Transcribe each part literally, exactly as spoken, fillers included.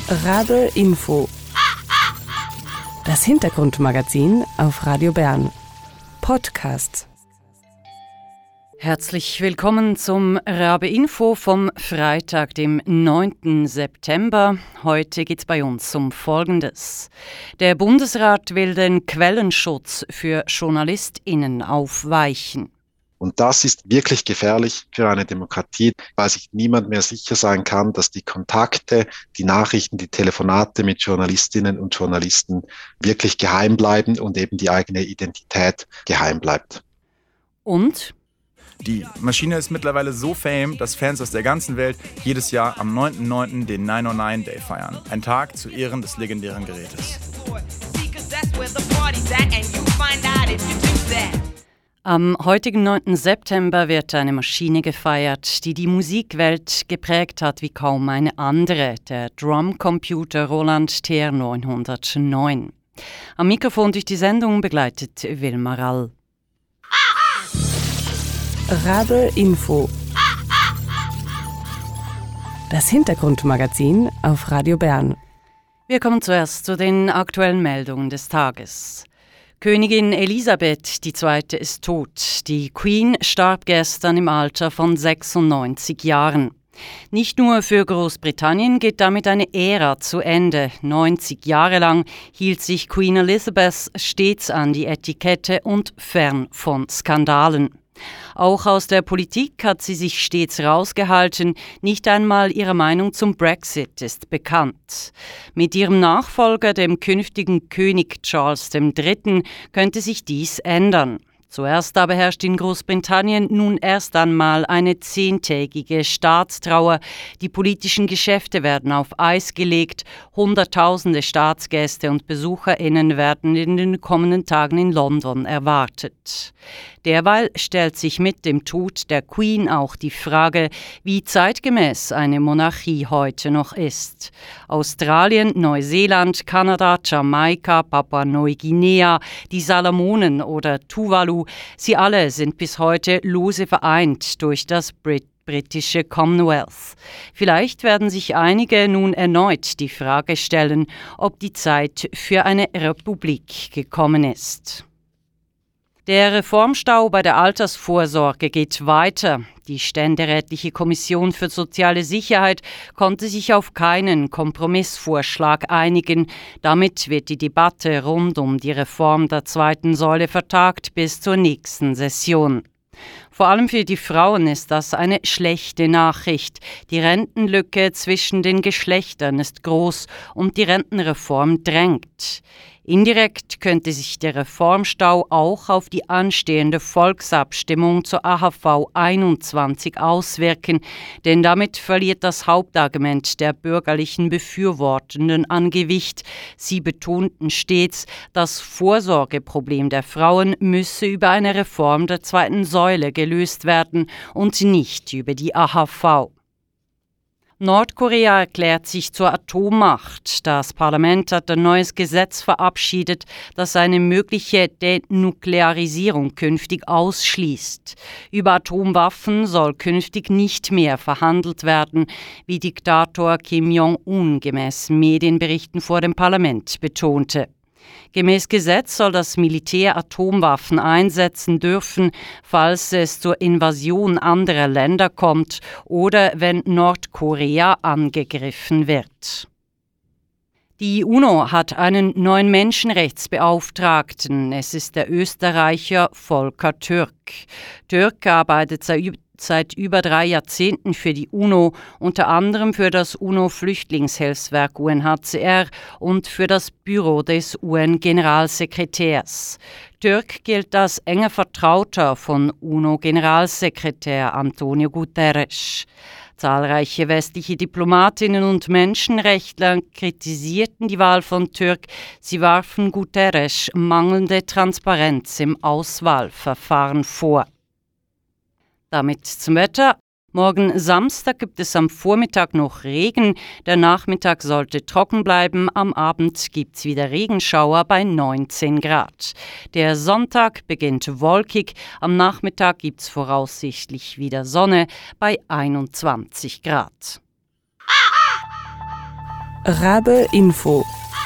Radio Info. Das Hintergrundmagazin auf Radio Bern. Podcast. Herzlich willkommen zum Rabe Info vom Freitag, dem neunten September. Heute geht es bei uns um Folgendes. Der Bundesrat will den Quellenschutz für JournalistInnen aufweichen. Und das ist wirklich gefährlich für eine Demokratie, weil sich niemand mehr sicher sein kann, dass die Kontakte, die Nachrichten, die Telefonate mit Journalistinnen und Journalisten wirklich geheim bleiben und eben die eigene Identität geheim bleibt. Und? Die Maschine ist mittlerweile so fame, dass Fans aus der ganzen Welt jedes Jahr am neunten neunten den neun null neun Day feiern. Ein Tag zu Ehren des legendären Gerätes. Am heutigen neunten September wird eine Maschine gefeiert, die die Musikwelt geprägt hat wie kaum eine andere, der Drumcomputer Roland T R neunhundertneun. Am Mikrofon durch die Sendung begleitet Wilma Rall. Radio Info. Das Hintergrundmagazin auf Radio Bern. Wir kommen zuerst zu den aktuellen Meldungen des Tages. Königin Elisabeth die Zweite ist tot. Die Queen starb gestern im Alter von sechsundneunzig Jahren. Nicht nur für Großbritannien geht damit eine Ära zu Ende. neunzig Jahre lang hielt sich Queen Elizabeth stets an die Etikette und fern von Skandalen. Auch aus der Politik hat sie sich stets rausgehalten, nicht einmal ihre Meinung zum Brexit ist bekannt. Mit ihrem Nachfolger, dem künftigen König Charles der Dritte., könnte sich dies ändern. Zuerst aber herrscht in Großbritannien nun erst einmal eine zehntägige Staatstrauer. Die politischen Geschäfte werden auf Eis gelegt. Hunderttausende Staatsgäste und BesucherInnen werden in den kommenden Tagen in London erwartet. Derweil stellt sich mit dem Tod der Queen auch die Frage, wie zeitgemäß eine Monarchie heute noch ist. Australien, Neuseeland, Kanada, Jamaika, Papua-Neuguinea, die Salomonen oder Tuvalu, sie alle sind bis heute lose vereint durch das Brit- britische Commonwealth. Vielleicht werden sich einige nun erneut die Frage stellen, ob die Zeit für eine Republik gekommen ist. Der Reformstau bei der Altersvorsorge geht weiter. Die Ständerätliche Kommission für soziale Sicherheit konnte sich auf keinen Kompromissvorschlag einigen. Damit wird die Debatte rund um die Reform der zweiten Säule vertagt bis zur nächsten Session. Vor allem für die Frauen ist das eine schlechte Nachricht. Die Rentenlücke zwischen den Geschlechtern ist groß und die Rentenreform drängt. Indirekt könnte sich der Reformstau auch auf die anstehende Volksabstimmung zur A H V einundzwanzig auswirken, denn damit verliert das Hauptargument der bürgerlichen Befürwortenden an Gewicht. Sie betonten stets, das Vorsorgeproblem der Frauen müsse über eine Reform der zweiten Säule gelöst werden und nicht über die A H V. Nordkorea erklärt sich zur Atommacht. Das Parlament hat ein neues Gesetz verabschiedet, das eine mögliche Denuklearisierung künftig ausschließt. Über Atomwaffen soll künftig nicht mehr verhandelt werden, wie Diktator Kim Jong-un gemäß Medienberichten vor dem Parlament betonte. Gemäß Gesetz soll das Militär Atomwaffen einsetzen dürfen, falls es zur Invasion anderer Länder kommt oder wenn Nordkorea angegriffen wird. Die UNO hat einen neuen Menschenrechtsbeauftragten. Es ist der Österreicher Volker Türk. Türk arbeitet seit seit über drei Jahrzehnten für die UNO, unter anderem für das UNO-Flüchtlingshilfswerk U N H C R und für das Büro des U N-Generalsekretärs. Türk gilt als enger Vertrauter von UNO-Generalsekretär Antonio Guterres. Zahlreiche westliche Diplomatinnen und Menschenrechtler kritisierten die Wahl von Türk. Sie warfen Guterres mangelnde Transparenz im Auswahlverfahren vor. Damit zum Wetter. Morgen Samstag gibt es am Vormittag noch Regen, der Nachmittag sollte trocken bleiben, am Abend gibt es wieder Regenschauer bei neunzehn Grad. Der Sonntag beginnt wolkig, am Nachmittag gibt es voraussichtlich wieder Sonne bei einundzwanzig Grad. Rabe Info.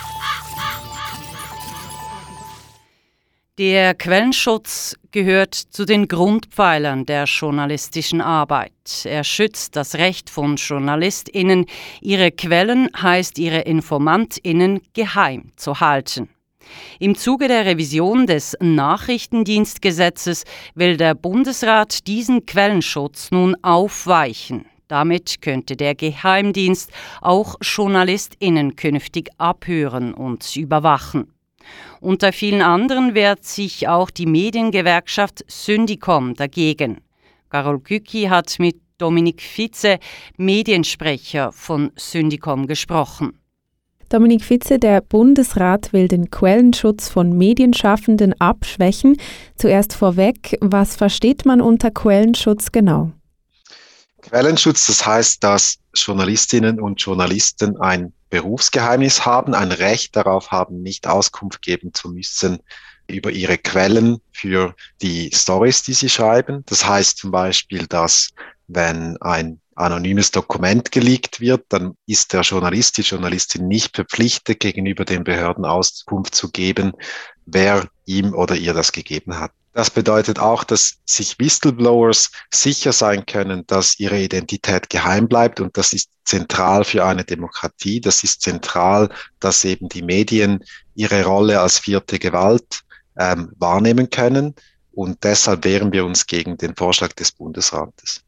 Der Quellenschutz gehört zu den Grundpfeilern der journalistischen Arbeit. Er schützt das Recht von JournalistInnen, ihre Quellen, heißt ihre InformantInnen, geheim zu halten. Im Zuge der Revision des Nachrichtendienstgesetzes will der Bundesrat diesen Quellenschutz nun aufweichen. Damit könnte der Geheimdienst auch JournalistInnen künftig abhören und überwachen. Unter vielen anderen wehrt sich auch die Mediengewerkschaft Syndicom dagegen. Carol Gücki hat mit Dominik Fitze, Mediensprecher von Syndicom, gesprochen. Dominik Fitze, der Bundesrat will den Quellenschutz von Medienschaffenden abschwächen. Zuerst vorweg, was versteht man unter Quellenschutz genau? Quellenschutz, das heißt, dass Journalistinnen und Journalisten ein Berufsgeheimnis haben, ein Recht darauf haben, nicht Auskunft geben zu müssen über ihre Quellen für die Stories, die sie schreiben. Das heißt zum Beispiel, dass wenn ein anonymes Dokument geleakt wird, dann ist der Journalist, die Journalistin nicht verpflichtet, gegenüber den Behörden Auskunft zu geben, wer ihm oder ihr das gegeben hat. Das bedeutet auch, dass sich Whistleblowers sicher sein können, dass ihre Identität geheim bleibt, und das ist zentral für eine Demokratie. Das ist zentral, dass eben die Medien ihre Rolle als vierte Gewalt ähm, wahrnehmen können, und deshalb wehren wir uns gegen den Vorschlag des Bundesrates.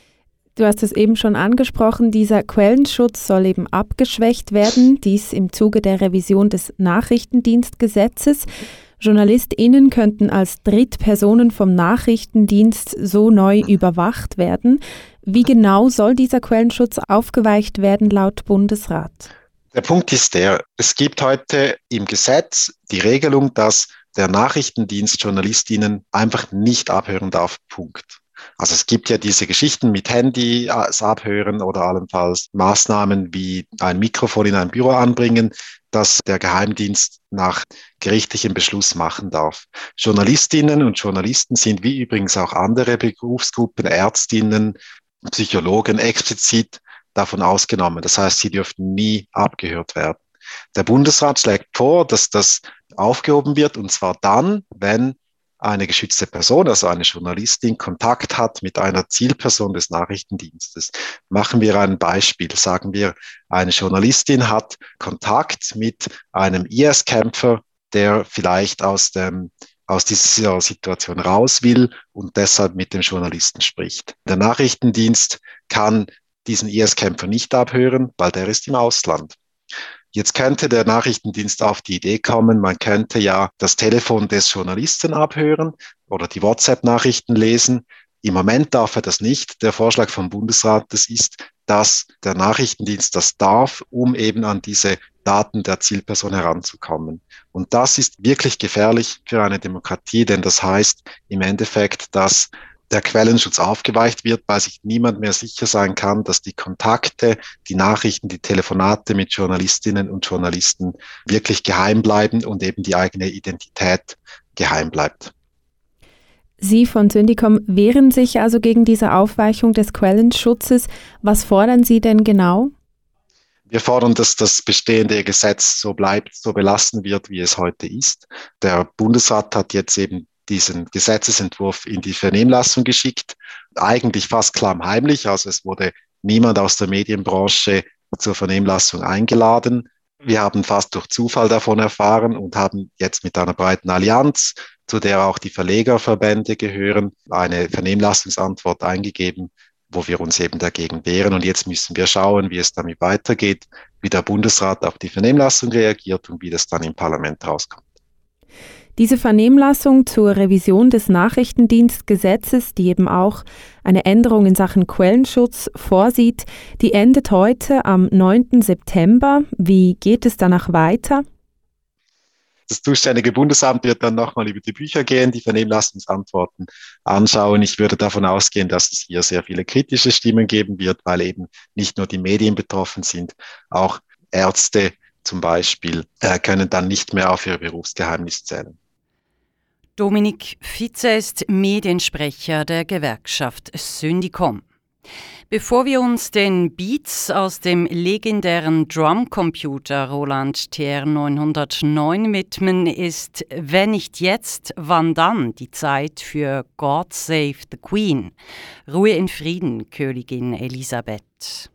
Du hast es eben schon angesprochen, dieser Quellenschutz soll eben abgeschwächt werden, dies im Zuge der Revision des Nachrichtendienstgesetzes. JournalistInnen könnten als Drittpersonen vom Nachrichtendienst so neu überwacht werden. Wie genau soll dieser Quellenschutz aufgeweicht werden laut Bundesrat? Der Punkt ist der, es gibt heute im Gesetz die Regelung, dass der Nachrichtendienst JournalistInnen einfach nicht abhören darf, Punkt. Also es gibt ja diese Geschichten mit Handy abhören oder allenfalls Maßnahmen wie ein Mikrofon in ein Büro anbringen, dass der Geheimdienst nach gerichtlichem Beschluss machen darf. Journalistinnen und Journalisten sind wie übrigens auch andere Berufsgruppen, Ärztinnen, Psychologen explizit davon ausgenommen. Das heißt, sie dürfen nie abgehört werden. Der Bundesrat schlägt vor, dass das aufgehoben wird, und zwar dann, wenn eine geschützte Person, also eine Journalistin, Kontakt hat mit einer Zielperson des Nachrichtendienstes. Machen wir ein Beispiel. Sagen wir, eine Journalistin hat Kontakt mit einem I S-Kämpfer, der vielleicht aus dem aus dieser Situation raus will und deshalb mit dem Journalisten spricht. Der Nachrichtendienst kann diesen I S-Kämpfer nicht abhören, weil der ist im Ausland. Jetzt könnte der Nachrichtendienst auf die Idee kommen, man könnte ja das Telefon des Journalisten abhören oder die WhatsApp-Nachrichten lesen. Im Moment darf er das nicht. Der Vorschlag vom Bundesrat, das ist, dass der Nachrichtendienst das darf, um eben an diese Daten der Zielperson heranzukommen. Und das ist wirklich gefährlich für eine Demokratie, denn das heißt im Endeffekt, dass der Quellenschutz aufgeweicht wird, weil sich niemand mehr sicher sein kann, dass die Kontakte, die Nachrichten, die Telefonate mit Journalistinnen und Journalisten wirklich geheim bleiben und eben die eigene Identität geheim bleibt. Sie von Syndicom wehren sich also gegen diese Aufweichung des Quellenschutzes. Was fordern Sie denn genau? Wir fordern, dass das bestehende Gesetz so bleibt, so belassen wird, wie es heute ist. Der Bundesrat hat jetzt eben diesen Gesetzesentwurf in die Vernehmlassung geschickt, eigentlich fast klammheimlich, also es wurde niemand aus der Medienbranche zur Vernehmlassung eingeladen. Wir haben fast durch Zufall davon erfahren und haben jetzt mit einer breiten Allianz, zu der auch die Verlegerverbände gehören, eine Vernehmlassungsantwort eingegeben, wo wir uns eben dagegen wehren. Und jetzt müssen wir schauen, wie es damit weitergeht, wie der Bundesrat auf die Vernehmlassung reagiert und wie das dann im Parlament rauskommt. Diese Vernehmlassung zur Revision des Nachrichtendienstgesetzes, die eben auch eine Änderung in Sachen Quellenschutz vorsieht, die endet heute am neunten September. Wie geht es danach weiter? Das zuständige Bundesamt wird dann nochmal über die Bücher gehen, die Vernehmlassungsantworten anschauen. Ich würde davon ausgehen, dass es hier sehr viele kritische Stimmen geben wird, weil eben nicht nur die Medien betroffen sind, auch Ärzte zum Beispiel äh, können dann nicht mehr auf ihr Berufsgeheimnis zählen. Dominik Fitze ist Mediensprecher der Gewerkschaft Syndicom. Bevor wir uns den Beats aus dem legendären Drumcomputer Roland T R neunhundertneun widmen, ist wenn nicht jetzt, wann dann die Zeit für God Save the Queen. Ruhe in Frieden, Königin Elisabeth.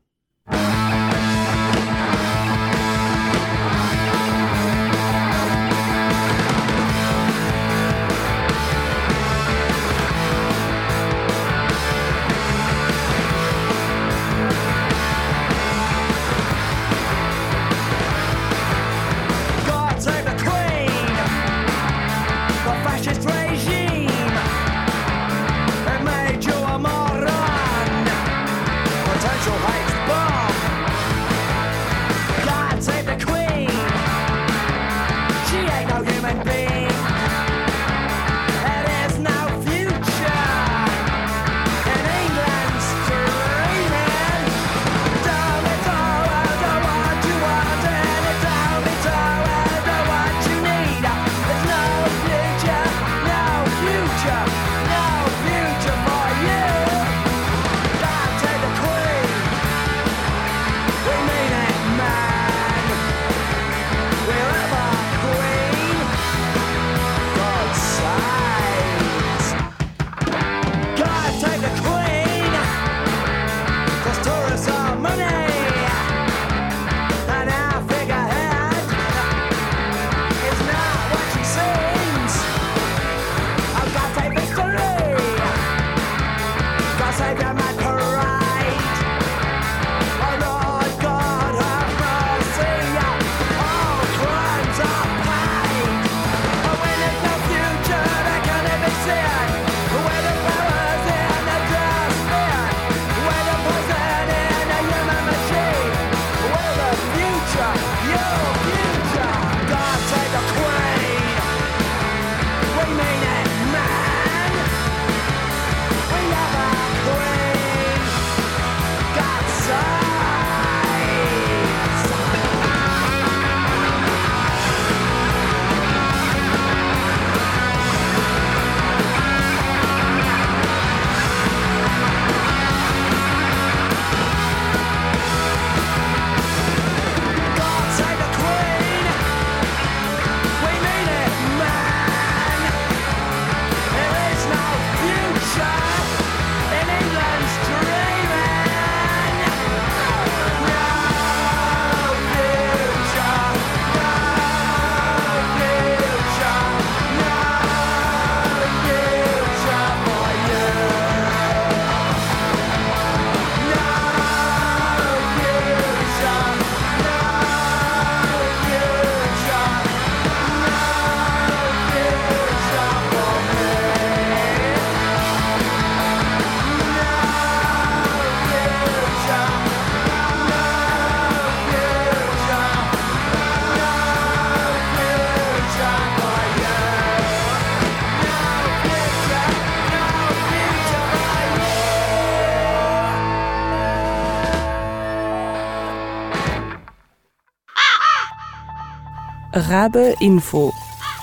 Rabe Info.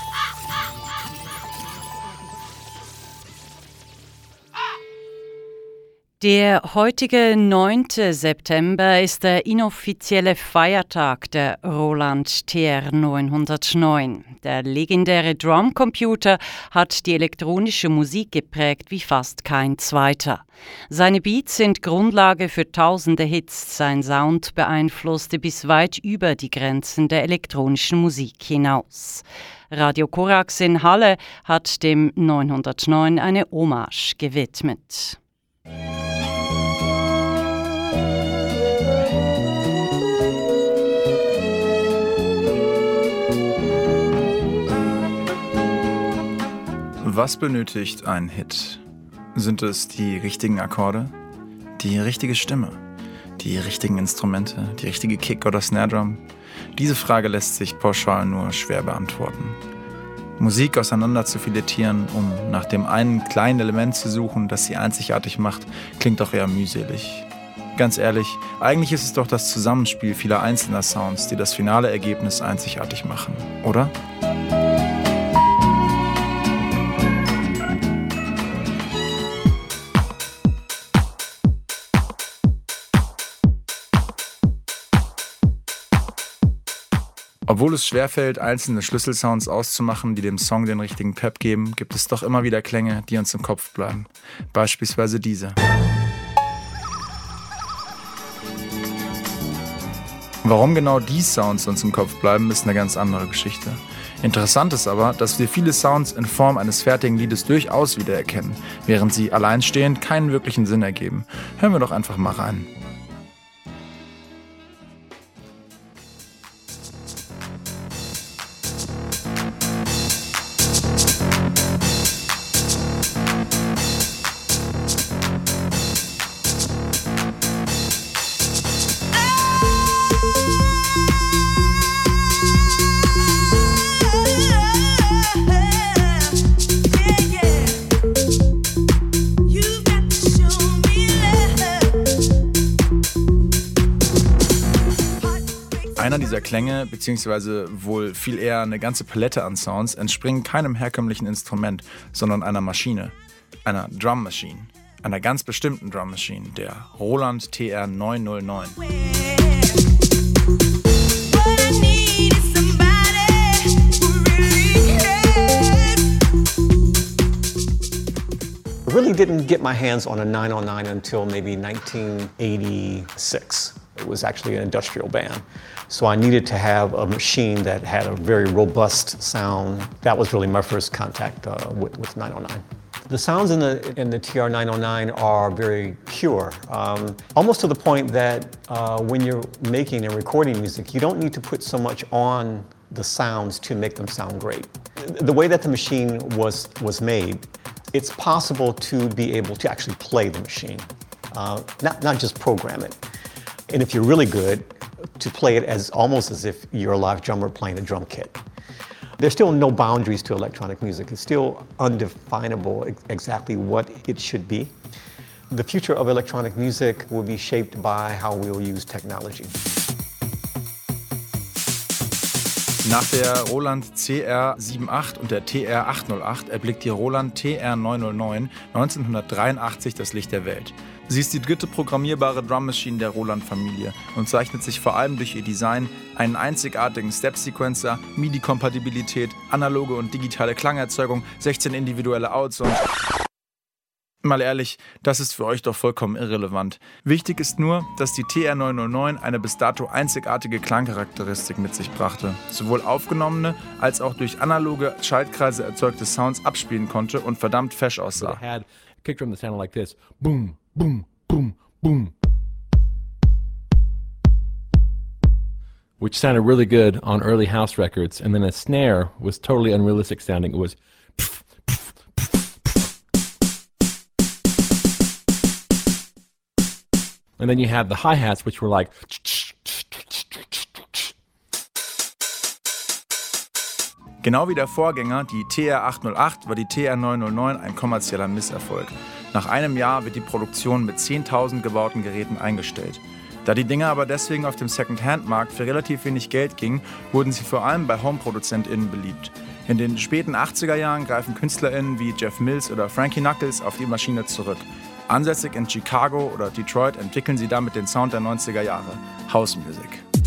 Der heutige neunte September ist der inoffizielle Feiertag der Roland T R neunhundertneun. Der legendäre Drumcomputer hat die elektronische Musik geprägt wie fast kein zweiter. Seine Beats sind Grundlage für tausende Hits. Sein Sound beeinflusste bis weit über die Grenzen der elektronischen Musik hinaus. Radio Korax in Halle hat dem neunhundertneun eine Hommage gewidmet. Was benötigt ein Hit? Sind es die richtigen Akkorde, die richtige Stimme, die richtigen Instrumente, die richtige Kick- oder Snare-Drum? Diese Frage lässt sich pauschal nur schwer beantworten. Musik auseinander zu filettieren, um nach dem einen kleinen Element zu suchen, das sie einzigartig macht, klingt doch eher mühselig. Ganz ehrlich, eigentlich ist es doch das Zusammenspiel vieler einzelner Sounds, die das finale Ergebnis einzigartig machen, oder? Obwohl es schwerfällt, einzelne Schlüsselsounds auszumachen, die dem Song den richtigen Pep geben, gibt es doch immer wieder Klänge, die uns im Kopf bleiben. Beispielsweise diese. Warum genau die Sounds uns im Kopf bleiben, ist eine ganz andere Geschichte. Interessant ist aber, dass wir viele Sounds in Form eines fertigen Liedes durchaus wiedererkennen, während sie alleinstehend keinen wirklichen Sinn ergeben. Hören wir doch einfach mal rein. Einer dieser Klänge, beziehungsweise wohl viel eher eine ganze Palette an Sounds, entspringen keinem herkömmlichen Instrument, sondern einer Maschine, einer Drum Machine, einer ganz bestimmten Drum Machine, der Roland T R neun null neun. I really didn't get my hands on a nine oh nine until maybe nineteen eighty-six. It was actually an industrial band. So I needed to have a machine that had a very robust sound. That was really my first contact uh, with, with nine oh nine. The sounds in the, in the T R nine oh nine are very pure, um, almost to the point that uh, when you're making and recording music, you don't need to put so much on the sounds to make them sound great. The way that the machine was, was made, it's possible to be able to actually play the machine, uh, not, not just program it. And if you're really good, to play it as almost as if you're a live drummer playing a drum kit. There's still no boundaries to electronic music. It's still undefinable ex- exactly what it should be. The future of electronic music will be shaped by how we'll use technology. Nach der Roland C R acht und der T R acht null acht erblickt die Roland T R neun null neun neunzehnhundertdreiundachtzig das Licht der Welt. Sie ist die dritte programmierbare Drum Machine der Roland-Familie und zeichnet sich vor allem durch ihr Design, einen einzigartigen Step-Sequencer, MIDI-Kompatibilität, analoge und digitale Klangerzeugung, sechzehn individuelle Outs und... Mal ehrlich, das ist für euch doch vollkommen irrelevant. Wichtig ist nur, dass die T R neun null neun eine bis dato einzigartige Klangcharakteristik mit sich brachte, sowohl aufgenommene als auch durch analoge Schaltkreise erzeugte Sounds abspielen konnte und verdammt fesch aussah. Kick drum that sounded like this. Boom, boom, boom, boom. Which sounded really good on early house records, and then a snare was totally unrealistic sounding. It was pff, pff, pff, pff. And then you had the hi-hats, which were like... Genau wie der Vorgänger, die T R acht null acht, war die T R neun null neun ein kommerzieller Misserfolg. Nach einem Jahr wird die Produktion mit zehntausend gebauten Geräten eingestellt. Da die Dinger aber deswegen auf dem Second-Hand-Markt für relativ wenig Geld gingen, wurden sie vor allem bei Home-ProduzentInnen beliebt. In den späten achtziger Jahren greifen KünstlerInnen wie Jeff Mills oder Frankie Knuckles auf die Maschine zurück. Ansässig in Chicago oder Detroit entwickeln sie damit den Sound der neunziger Jahre, House Music.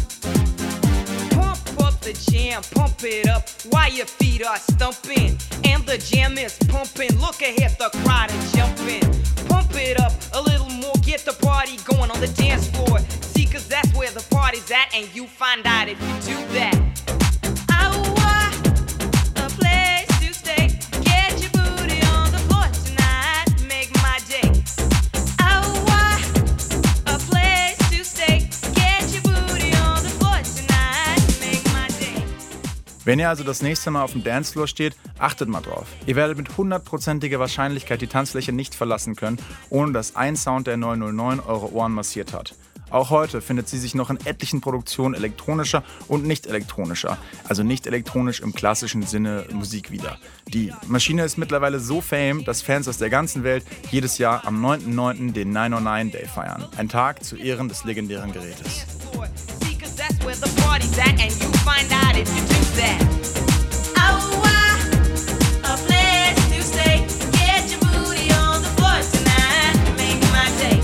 The jam, pump it up while your feet are stumping. And the jam is pumping. Look ahead, the crowd is jumping. Pump it up a little more, get the party going on the dance floor. See, cause that's where the party's at, and you find out if you do that. Oh, a place to stay. Get your booty on the floor tonight. Make my day. Oh, a place to stay. Get your booty on the floor tonight. Make my day. Wenn ihr also das nächste Mal auf dem Dancefloor steht, achtet mal drauf. Ihr werdet mit hundertprozentiger Wahrscheinlichkeit die Tanzfläche nicht verlassen können, ohne dass ein Sound der neun null neun eure Ohren massiert hat. Auch heute findet sie sich noch in etlichen Produktionen elektronischer und nicht elektronischer, also nicht elektronisch im klassischen Sinne Musik wieder. Die Maschine ist mittlerweile so fame, dass Fans aus der ganzen Welt jedes Jahr am neunten neunten den neun null neun Day feiern. Ein Tag zu Ehren des legendären Gerätes. That's where the party's at, and you find out if you do that. Oh, a place to stay. Get your booty on the floor tonight. Make my day.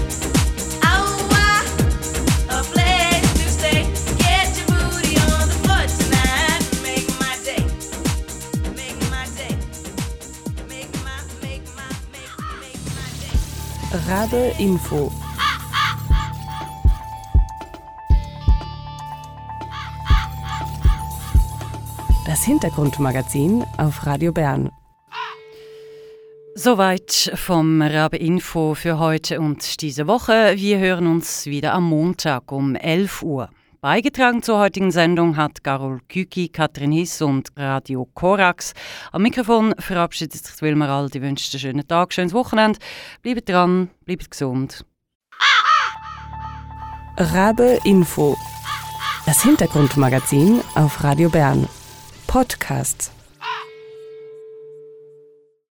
Oh, a place to stay. Get your booty on the floor tonight. Rabe Info. Das Hintergrundmagazin auf Radio Bern. Soweit vom Rabe Info für heute und diese Woche. Wir hören uns wieder am Montag um elf Uhr. Beigetragen zur heutigen Sendung hat Carol Küki, Katrin Hiss und Radio Korax. Am Mikrofon verabschiedet sich Wilmar All. Ich wünsche einen schönen Tag, schönes Wochenende. Bleibt dran, bleibt gesund. Rabe Info. Das Hintergrundmagazin auf Radio Bern. Podcasts.